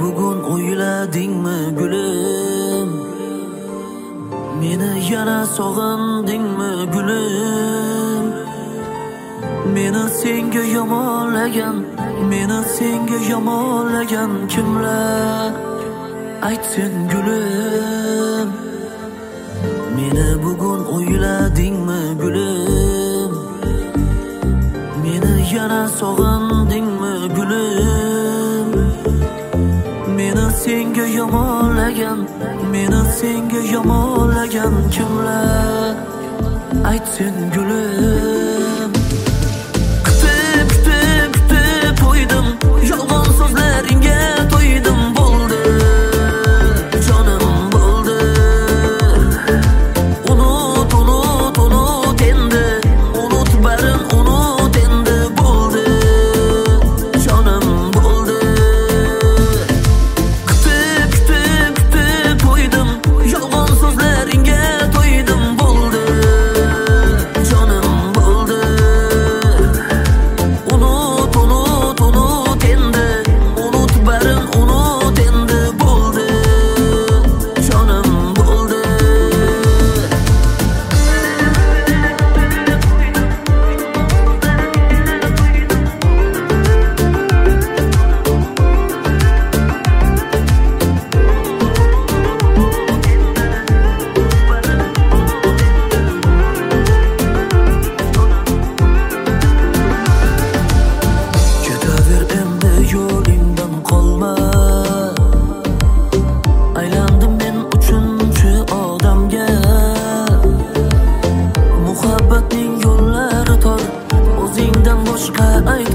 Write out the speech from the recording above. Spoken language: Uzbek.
bugun o'yladingmi gulim? Meni yana sog'indingmi gulim? Meni senga yomonlagan kimlar? Aytsin gulim. Meni bugun o'yladingmi gulim? Meni yana sog'indingmi gulim? Meni senga yomonlagan kimlar? Aytsin gulim. Kutib qo'ydim, yolg'on so'zlaringga to'ydim, bo'ldi jonim bo'ldi. Unut endi, unut barin, unut endi, bo'ldi jonim bo'ldi. Kutib qo'ydim, yolg'on so'zlaringga to'ydim, bo'ldi jonim bo'ldi. Unut endi, unut barin, unut endi, bo'ldi jonim bo'ldi. Ketaver endi yo'lingdan qolma. Aylandim men uchinchi odamga. Muhabbatning yo'llari tor, o'zingdan boshqa ayt